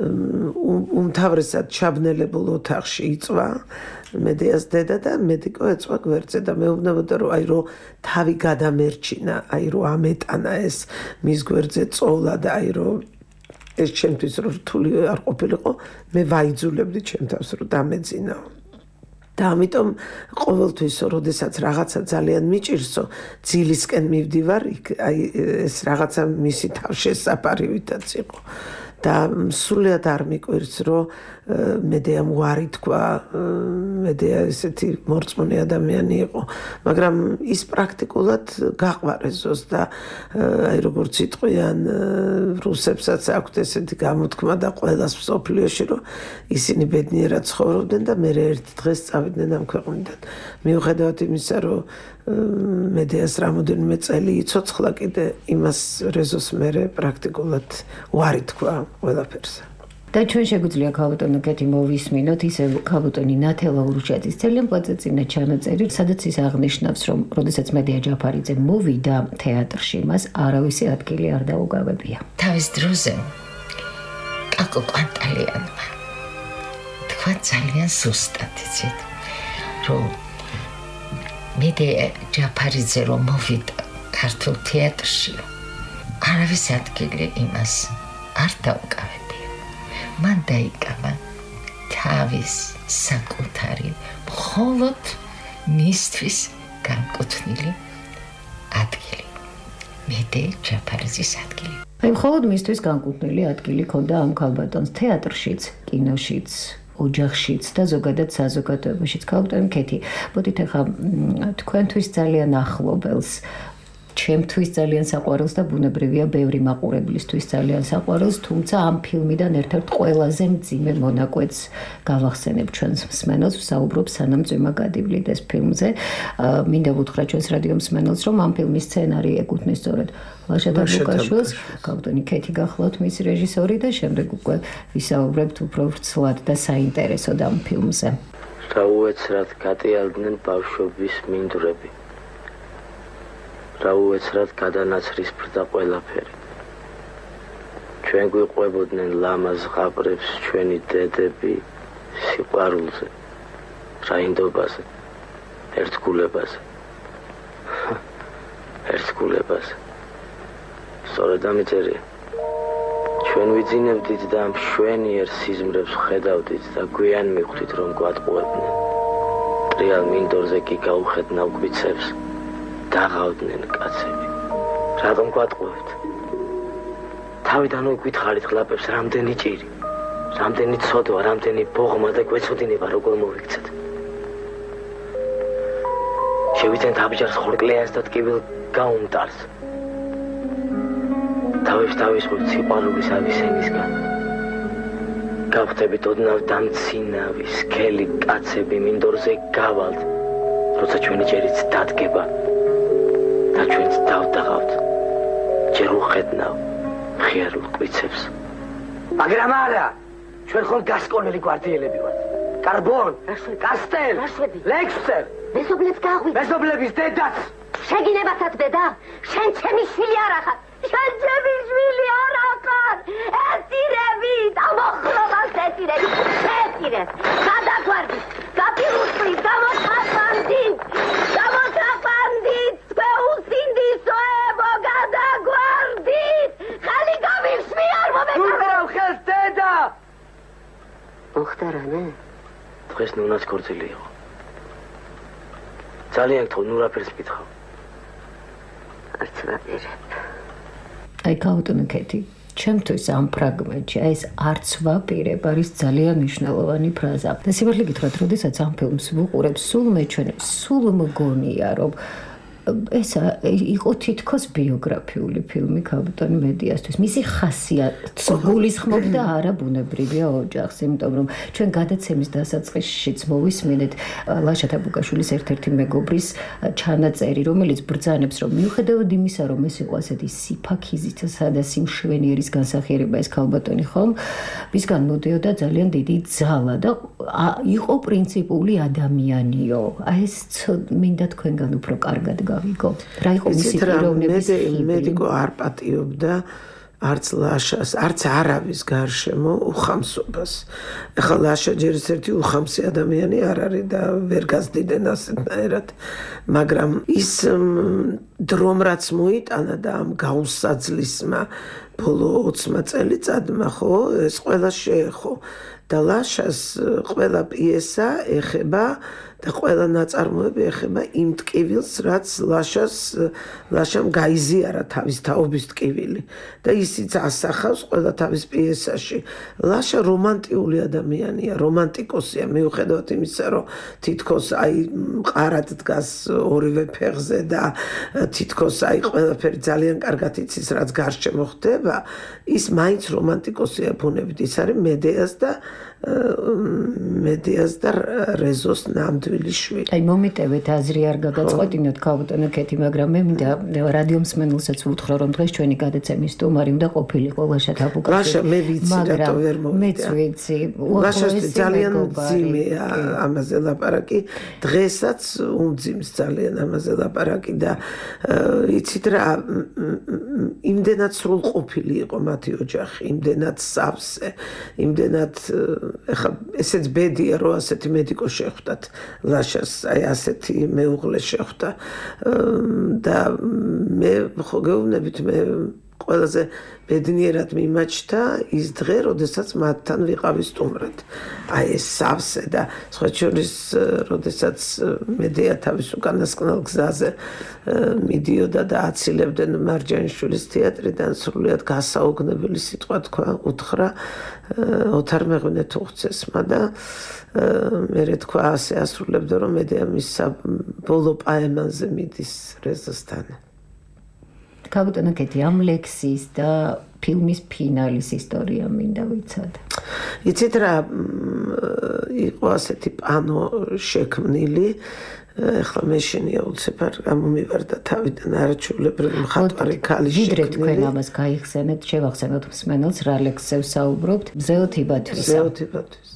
უმთავრესად ჩაბნელებულ ოთახში იწვა მედეას დედა და მედიკო ეწვა გვერდზე და მეუბნებოდა რომ აი რომ თავი გადამერჩინა, აი რომ ამეტანა ეს მის გვერდზე წოლა და აი რომ ეს ჩემთვის რო რთული არ ყოფილიყო, მე ვაიძულებდი ჩემ თავს რომ დამეძინაო. და ამიტომ ყოველთვის, როდესაც რაღაცა ძალიან მიჭირსო, ძილისკენ მივდივარ, აი ეს რაღაცა მისი თავშესაფარივითაც იყო. და სულიად არ მიყვირს, რომ მედეამ უარი თქვა, მედეა ესეთი მორწმუნე ადამიანი იყო, მაგრამ ის პრაქტიკულად გაყვარეზოს და აი როგორც იტყვიან, რუსებსაც აქვთ ესეთი გამოთქმა და ყველას მსოფლიოში, რომ ისინი ბედნიერად ცხოვრობდნენ და მე ერთ დღეს წავიდნენ ამ ქვეყნიდან. მიუხედავად იმისა, რომ მედეას რამოდენიმე წელი იცოცხლა კიდე იმას რეზოს მერე პრაქტიკულად უარი თქვა ყველაფერს. და ჩვენ შეგვიძლია ქალბატონო კეთი მოვისმინოთ ისე ქალბატონი ნათელა ურუშაძის ძალიან პაწეცინა ჩანაწერი, სადაც ის აღნიშნავს, რომ როდესაც მედია ჯაფარიძე მოვიდა თეატრში, მას არავისი ადგილი არ დაუგავებია. თავის დროზე კაკო კვანტალიანმა თქვა ძალიან სუსტად, იცით, რომ მედია ჯაფარიძე რომ მოვიდა ქართულ თეატრში, არავის ადგილი იმას არ დაუგავებია. მან დაიკავა თავის საკუთარი მხოლოდ მისთვის განკუთვნილი ადგილი. მედია ჯაფარიძის ადგილი. აი მხოლოდ მისთვის განკუთვნილი ადგილი ჰქონდა ამ ქალბატონს თეატრშიც, კინოშიც, ოჯახშიც და ზოგადად საზოგადოებაშიც. ქალბატონი კეთი, მოდით ახლა თქვენთვის ძალიან ახლობელს, ჩემთვის ძალიან საყვარელს და ბუნებრივია ბევრი მაყურებლისთვის ძალიან საყვარელს, თუმცა ამ ფილმიდან ერთ-ერთ ყველაზე მძიმე მონაკვეთს გავახსენებ ჩვენს მსმენელს, ვსაუბრობ სანამ წვიმა გადივლიდეს ფილმზე. მინდა ვუთხრა ჩვენს რადიო მსმენელს, რომ ამ ფილმის სცენარი ეკუთვნის სწორედ ლაშა დაბუკაშვილს, ქალბატონი კეთი გახლავთ მისი რეჟისორი და შემდეგ უკვე ვისაუბრებთ უფრო ვრცლად და საინტერესოდ ამ ფილმზე. რა უეცრად გატიალდნენ ბავშვობის მინდვრები. რა უეცრად გადანაცრისფრდა ყველაფერი. ჩვენ გვიყვებოდნენ ლამაზ ღაბრებს ჩვენი დედები სიყვარულზე, რაინდობაზე, ერთგულებაზე. ერთგულებაზე. სწორედ ამიწერია. ჩვენ ვიძინებდით და მშვენიერ სიზმრებს ხედავდით და გვიან მიხვდით რომ გვატყუებდნენ. ტრიალ მინდორზე კი გაუხედნავ გვიცებს. დაღავდნენ კაცები. რატომ გვატყუებთ? თავიდან ვიკითხარით ხლაპებს რამდენი ჭირი, რამდენი ცოდვა, რამდენი ბოღმა და გვეცოდინება როგორ მოვიქცეთ. შევიძენთ აბჯარს ხორკლიანს და ტკივილ გაუმტარს. თავებს დავისხოთ სიყვარულის ავისენისგან. გავხდებით ოდნავ დამცინავი, სქელი კაცები მინდორზე გავალთ, როცა ჩვენი ჭერიც დადგება. და ჩვენც დავდაღავთ, ჯერ უხედნავ მხიარულ კვიცებს. მაგრამ არა, ჩვენ ხომ გასკონელი გვარდიელები ვართ. კარბონ, კასტელ, ლექსტერ, მეზობლებს გაღვი. მეზობლების დედაც. შეგინებასაც დედა, შენ ჩემი შვილი არ ახარ. შენ ჩემი შვილი არ ახარ. ეთირებით, ამოხრობას ეთირებით, ეთირებს. გადაგვარდით, გაპირუსტით, გამოთაყვანდით, გამოთაყვანდით. მოხდარანე? დღეს ნუნაც ქორწილი იყო. ძალიან გთხოვ, ნუ რაფერს მკითხავ. არც ვაპირებ. აი ქალბატონო კეთი, ჩემთვის ამ ფრაგმენტში ეს არც ვაპირებ არის ძალიან მნიშვნელოვანი ფრაზა. და სიმართლე გითხრათ, როდესაც ამ ფილმს ვუყურებ, სულ მეჩვენებს, სულ მგონია, რომ ეს იყო თითქოს ბიოგრაფიული ფილმი ქალბატონი მედიასთვის. მისი ხასიათი გულისხმობდა არაბუნებრივია ოჯახს, იმიტომ რომ ჩვენ გადაცემის დასაწყისშიც მოვისმინეთ ლაშა თაბუკაშვილის ერთ-ერთი მეგობრის ჩანაწერი, რომელიც ბრძანებს, რომ მიუხედავად იმისა, რომ ეს იყო ასეთი სიფაქიზისა და სიმშვენიერის განსახიერება ეს ქალბატონი ხომ, მისგან მოდიოდა ძალიან დიდი ძალა და იყო პრინციპული ადამიანიო. აი ეს მინდა თქვენგან უფრო კარგად გავიგო. რა იყო მისი პიროვნების ხიბი? მედიკო არ პატიობდა არც ლაშას, არც არავის გარშემო უხამსობას. ეხლა ლაშა ჯერ ერთი უხამსი ადამიანი არ არის და ვერ გასდიდნენ ასეთნაირად, მაგრამ ის დრომ რაც მოიტანა და ამ გაუსაძლისმა ბოლო ოცი წელიწადმა, ხო, ეს ყველა შეეხო და ლაშას ყველა პიესა ეხება და ყველა ნაწარმოები ეხება იმ ტკივილს, რაც ლაშას ლაშამ გაიზიარა თავის თაობის ტკივილი და ისიც ასახავს ყველა თავის პიესაში. ლაშა რომანტიული ადამიანია, რომანტიკოსია, მიუხედავად იმისა, რომ თითქოს აი მყარად დგას ორივე ფეხზე და თითქოს აი ყველაფერი ძალიან კარგად იცის, რაც გარშემო ხდება, ის მაინც რომანტიკოსია ბუნებით. ის არის მედეას და მედიას და რეზოს ნამდვილი შვილი. აი მომიტევეთ აზრი არ გაგაწყვეტინოთ ქალბატონო კეთი, მაგრამ მე მინდა რადიო მსმენელსაც ვუთხრა, რომ დღეს ჩვენი გადაცემის სტუმარი უნდა ყოფილიყო ლაშა თაბუკაშვილი. ლაშა მე ვიცი რატო ვერ მოვიდა. მეც ვიცი. ლაშას ძალიან მძიმეა ამაზე ლაპარაკი, დღესაც უმძიმს ძალიან ამაზე ლაპარაკი და იცით რა, იმდენად სრულყოფილი იყო მათი ოჯახი, იმდენად სავსე, იმდენად ეხლა ესეც ბედია, რომ ასეთი მედიკო შეხვდათ ლაშას, აი ასეთი მეუღლე შეხვდა და მე ხო გეუბნებით, მე ყველაზე ბედნიერად მიმაჩნდა ის დღე, როდესაც მათთან ვიყავი სტუმრად. აი ეს სავსე და სხვა შორის, როდესაც მედია თავის უკანასკნელ გზაზე მიდიოდა და აცილებდნენ მარჯანიშვილის თეატრიდან, სრულიად გასაუგნებელი სიტყვა თქვა, უთხრა ოთარ მეღვინეთ უხცესმა და მერე თქვა ასე ასრულებდა, რომ მედია მის ბოლო პაემანზე მიდის რეზოსთან. ქალბატონო კეთი, ამ ლექსის და ფილმის ფინალის ისტორია მინდა ვიცოდე. იცით რა, იყო ასეთი პანო შექმნილი, ეხლა მე შენია უცებ არ გამომივარდა თავიდან არაჩვეულებრივი მხატვარი ქალი შექმნილი. ვიდრე თქვენ ამას გაიხსენეთ, შევახსენოთ მსმენელს, რა ლექსზე ვსაუბრობთ? მზეოთიბათვისა. მზეოთიბათვის.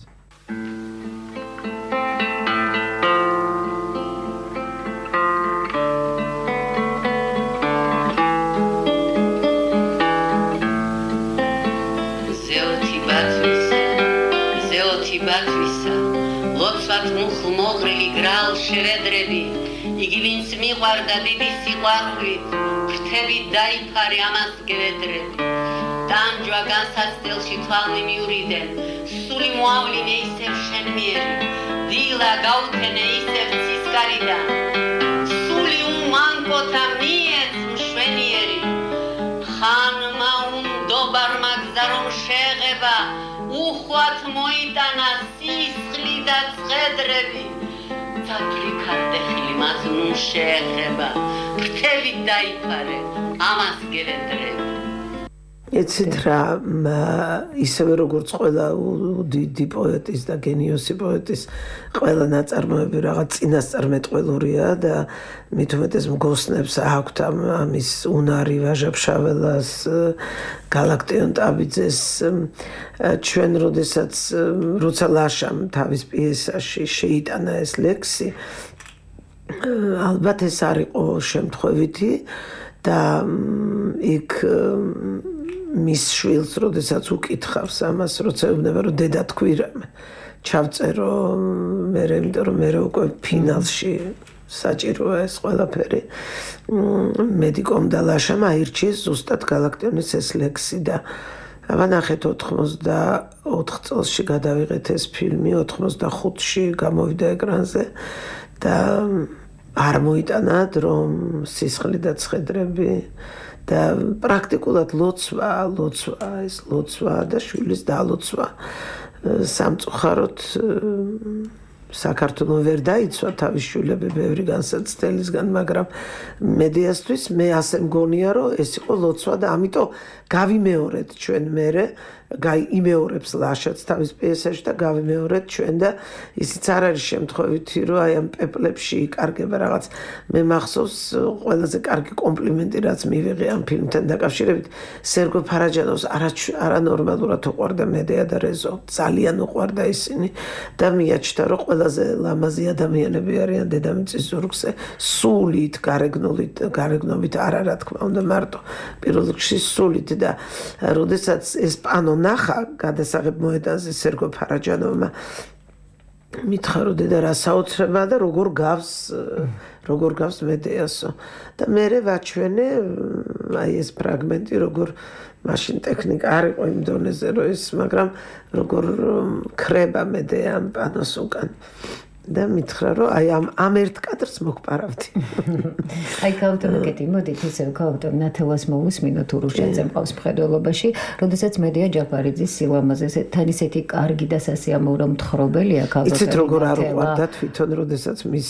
მუხლმოღრილი გრალ შევედრები, იგი ვინც მიყვარდა დიდი სიყვარულით, ფრთებით დაიფარე ამას გევედრები. დამჯვა განსაცდელში თვალნი მიურიდენ, სული მოავლინე ისევ შენ მიერი, დილა გაუთენე ისევ ცისკარიდან, სული უმანკოთა მიეც მშვენიერი, ხანმა უნდობარმა გზა რომ შეღება, უხვად მოიტანა სისხლი და წხედრები, საფრიქარდეხილი მას ნუ შეეხება, ფრთებით დაიფარე ამას გევედრები. იცით რა, ისევე როგორც ყველა დიდი პოეტის და გენიოსი პოეტის ყველა ნაწარმოები რაღაც წინასწარმეტყველურია და მით უმეტეს მგოსნებს აქვთ ამის უნარი, ვაჟა-ფშაველას, გალაქტიონ ტაბიძეს. ჩვენ როდესაც როცა ლაშამ თავის პიესაში შეიტანა ეს ლექსი, ალბათ ეს არ იყო შემთხვევითი და იქ მის შვილს, როდესაც უკითხავს ამას, როცა ეუბნება, რომ დედა თქვი რამე, ჩავწერო მე, იმიტომ რომ მე უკვე ფინალში საჭიროა ეს ყველაფერი. მედიკომ და ლაშამ აირჩიეს ზუსტად გალაქტიონის ეს ლექსი და ავანახეთ ოთხმოცდაოთხ წელსში გადავიღეთ ეს ფილმი, ოთხმოცდახუთში გამოვიდა ეკრანზე და არ მოიტანათ, რომ სისხლი და ცხედრები და პრაქტიკულად ლოცვა, ლოცვა, ეს ლოცვა და შვილის დალოცვა სამწუხაროდ საქართველოს ვერ დაიცვა თავის შვილები ბევრი განსაცდელისგან, მაგრამ მედიასთვის მე ასე მგონია, რომ ეს იყო ლოცვა და ამიტომ გავიმეორეთ ჩვენ მერე იმეორებს ლაშაც თავის პიესაში და გავიმეორეთ ჩვენ და ისიც არ არის შემთხვევითი, რომ აი ამ პეპლებში იკარგება რაღაც. მე მახსოვს ყველაზე კარგი კომპლიმენტი რაც მივიღე ამ ფილმთან დაკავშირებით, სერგო ფარაჯანოვს არანორმალურად უყვარდა მედეა და რეზო, ძალიან უყვარდა ისინი და მიაჩნდა, რომ ყველაზე ლამაზი ადამიანები არიან დედამიწის ზურგზე, სულით, გარეგნობით, გარეგნობით არა რა თქმა უნდა, მარტო პირველ რიგში სულით და როდესაც ეს პანო ნახა გადასაღებ მოედანზე სერგო ფარაჯანოვმა მითხრა რომ დედა რა საოცრებაა და როგორ გავს როგორ გავს მედეასო და მე ვაჩვენე აი ეს ფრაგმენტი როგორ მაშინ ტექნიკა არ იყო იმ დონეზე რომ ეს მაგრამ როგორ ქრება მედეა ამ პანოს უკან და მითხრა რომ აი ამ ამ ერთ კადრს მოგპარავდი. აი კავტონკეთი მოდით ისევ კავტონ ნათელას მოусმინოთ ურუშაძე მყავს მხედველობაში, როდესაც მედია ჯაფარიძის სილამაზეზე თან ისეთი კარგი და სასიამოვნო მთხრობელია კავტონ. იცით როგორ არ უყვარდა თვითონ როდესაც მის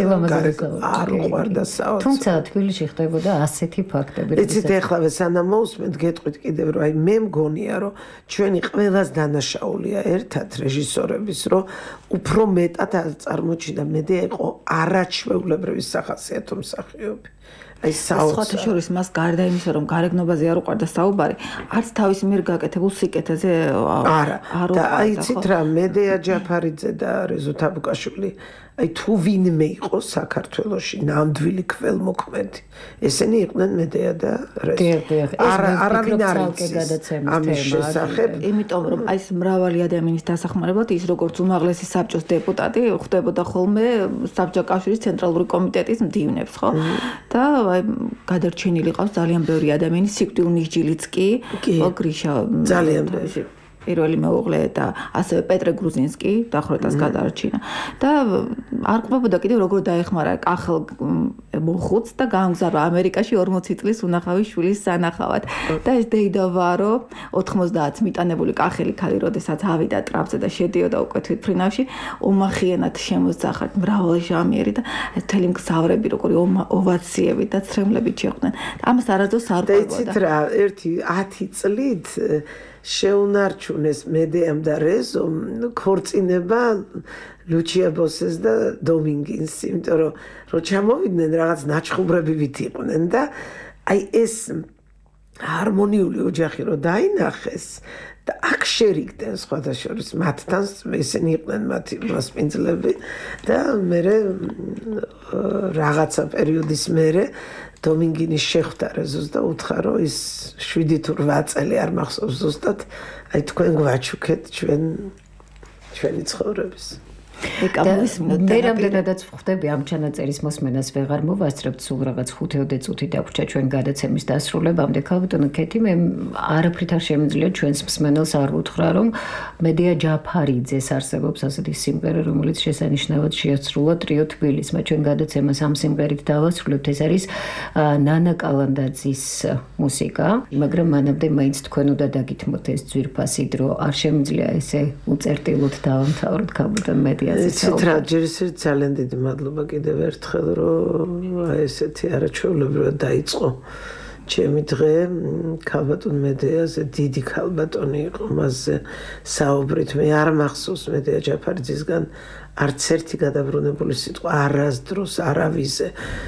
არ უყვარდა საოცრად. თუმცა თბილისში ხდებოდა ასეთი ფაქტები. იცით ეხლა სანამ მოусმენთ გეტყვით კიდევ რომ აი მე მგონია რომ ჩვენი ყველას დანაშაულია ერთად რეჟისორების რომ უფრო მეტად წარმოჩინდა მედია იყო არაჩვეულებრივი სახასიათო მსახიობი. აი საოცრად. სხვათა შორის მას გარდა იმისა რომ გარეგნობაზე არ უყვარდა საუბარი, არც თავის მიერ გაკეთებულ სიკეთეზე არა. და აი იცით რა მედია ჯაფარიძე და რეზო თაბუკაშვილი აი თუ ვინმე იყო საქართველოში ნამდვილი ქველმოქმედი ესენი იყვნენ მედია და რეზო არა არავინ არ იცის ამის შესახებ იმიტომ რომ აი ეს მრავალი ადამიანის დასახმარებლად ის როგორც უმაღლესი საბჭოს დეპუტატი ხვდებოდა ხოლმე საბჭოკავშირის ცენტრალური კომიტეტის მდივნებს ხო და აი გადარჩენილი ყავს ძალიან ბევრი ადამიანი სიკვდილ ნიჟჯილიც კი გრიშა ძალიან ბევრი პირველი მეუღლე და ასევე პეტრე გრუზინსკი დახვრეტას გადარჩინა და არ ყვებოდა კიდევ როგორ დაეხმარა კახელ მოხუცს და გაამგზავრა ამერიკაში ორმოცი წლის უნახავი შვილის სანახავად და ეს დეიდოვარო ოთხმოცდაათს მიტანებული კახელი ქალი როდესაც ავიდა ტრაპზე და შედიოდა უკვე თვითფრინავში უმახიანად შემოსძახართ მრავალი ჟამიერი და მთელი მგზავრები როგორი ოვაციებით და ცრემლებით შეხვდნენ ამას არასდროს არ ყვებოდა და იცით რა ერთი ათი წლით შეუნარჩუნეს მედეამ და რეზომ ქორწინება ლუჩია ბოსეს და დომინგინს, იმიტომ რომ რო ჩამოვიდნენ რაღაც ნაჩხუბრებივით იყვნენ და აი ეს ჰარმონიული ოჯახი რო დაინახეს და აქ შერიგდნენ სხვათა შორის მათთან ესენი იყვნენ მათი მასპინძლები და მერე რაღაცა პერიოდის მერე დომინგინი შეხვდა რეზოს და უთხრა რომ ის შვიდი თუ რვა წელი არ მახსოვს ზუსტად აი თქვენ გვაჩუქეთ ჩვენ ჩვენი ცხოვრების მე რამდენადაც ვხვდები ამ ჩანაწერის მოსმენას ვეღარ მოვასწრებთ სულ რაღაც ხუთი წუთი დაგვრჩა ჩვენ გადაცემის დასრულებამდე კავტონო კეთი მე არაფრით არ შემიძლია ჩვენს მსმენელს არ უთხრა რომ მედია ჯაფარიძეს არსებობს ასეთი სიმღერა რომელიც შესანიშნავად შეასრულა ტრიო თბილისმა ჩვენ გადაცემას ამ სიმღერით დავასრულებთ ეს არის ნანა კალანდაძის მუსიკა მაგრამ მანამდე მაინც თქვენ უნდა დაგითმოთ ეს ძვირფასი დრო არ შემიძლია ესე უწერტილოდ დავამთავროთ კავტონ მედია იცით რა ჯერ ისე ძალიან დიდი მადლობა კიდევ ერთხელ რომ ესეთი არაჩვეულებრივად დაიწყო ჩემი დღე ქალბატონ მედეაზე დიდი ქალბატონი იყო მასზე საუბრით მე არ მახსოვს მედეა ჯაფარიძისგან არც ერთი გადაბრუნებული სიტყვა არასდროს არავიზე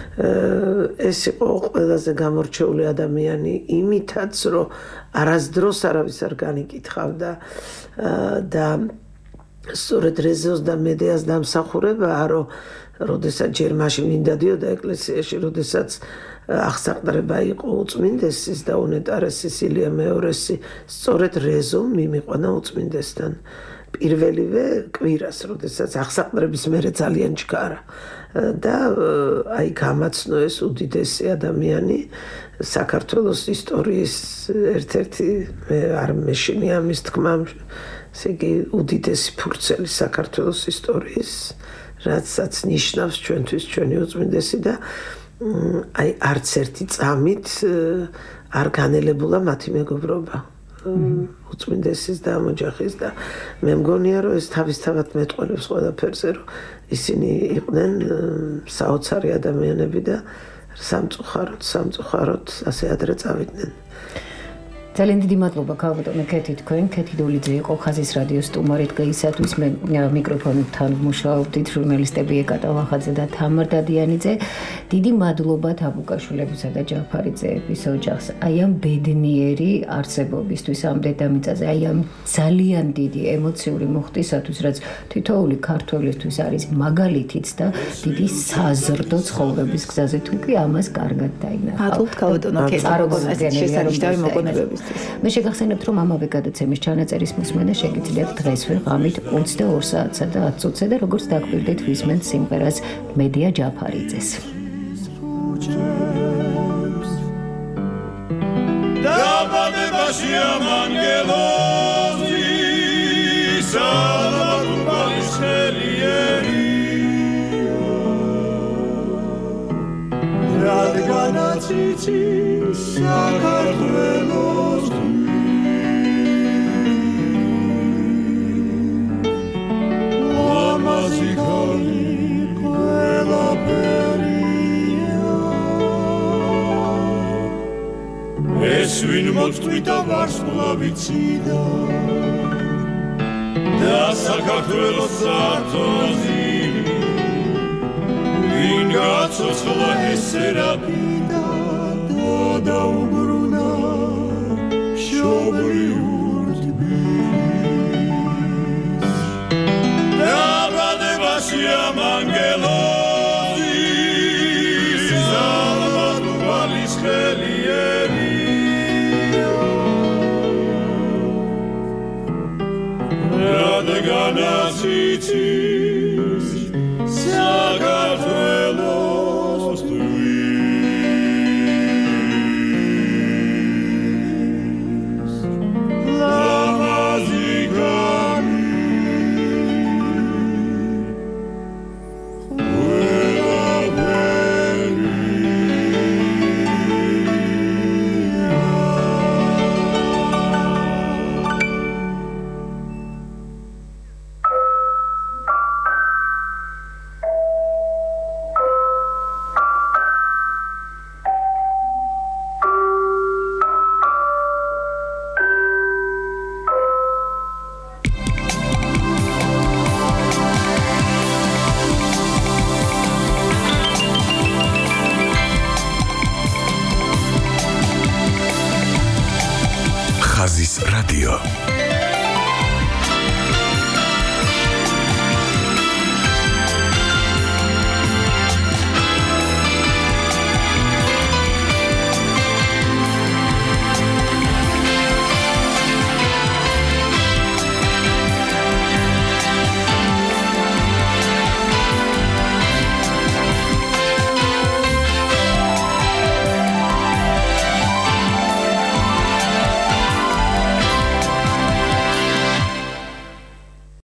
ეს იყო ყველაზე გამორჩეული ადამიანი იმითაც რომ არასდროს არავის არ განიკითხავდა და სწორედ რეზოს და მედეას დამსახურებაა რომ როდესაც ჯერ მაშინ მინდადიოდა ეკლესიაში როდესაც აღსაყდრება იყო უწმინდესის და უნეტარესის ილია მეორესი სწორედ რეზომ მიმიყვანა უწმინდესთან პირველივე კვირას როდესაც აღსაყდრების მერე ძალიან ჩქარა და აი გამაცნო ეს უდიდესი ადამიანი საქართველოს ისტორიის ერთ-ერთი არ მეშინია მის თქმამ ესე იგი უდიდესი ფურცელი საქართველოს ისტორიის რაცაც ნიშნავს ჩვენთვის ჩვენი უწმინდესი და აი არც ერთი წამით არ განელებულა მათი მეგობრობა უწმინდესის და ამოჯახის და მე მგონია რომ ეს თავისთავად მეტყოლებს ყველაფერზე რომ ისინი იყვნენ საოცარი ადამიანები და სამწუხაროდ სამწუხაროდ ასე ადრე წავიდნენ. ძალიან დიდი მადლობა ქალბატონო ქეთი თქვენ. ქეთი დოლიძე იყო ხაზის რადიოს სტუმარი დღეისათვის. მე მიკროფონთან ვმუშაობდით ჟურნალისტები ეკატა ლახაძე და თამარ დადიანიძე. დიდი მადლობა თაბუკაშვილებისა და ჯაფარიძეების ოჯახს. აი ამ ბედნიერი არსებობისთვის ამ დედამიწაზე, აი ამ ძალიან დიდი ემოციური მოხდისათვის, რაც თითოეული ქართველისთვის არის მაგალითიც და დიდი საზრდო ცხოვრების გზაზე თუ კი ამას კარგად დაინახავთ. მადლობთ ქალბატონო ქეთი. შესანიშნავი მოგონებები. მე შეგახსენებთ რომ ამავე გადაცემის ჩანაწერის მოსმენა შეგიძლიათ დღესვე ღამით ოცდაორ საათსა და ათ წუთზე და როგორც დაგვირდეთ ვისმენთ სიმღერას მედია ჯაფარიძეს. დაბადებაში ამანგელოზი სალამატუბალის ხელიერი რადგანაც იცის საქართველოს ლამაზი ქალი ყველაფერია ეს ვინ მოწყვიტა ვარსკვლავიციდა და საქართველოს სართოზი ვინ გაცოცხლა ეს სერაფიდა და დაუბრუნა შობრიურ თბილისს დაბადებაში ამანგელოზი სალამატუბალის ხელიერია რადგანაც იცის საქართველოს თბილისს ლამაზი ქალი ხაზის რადიო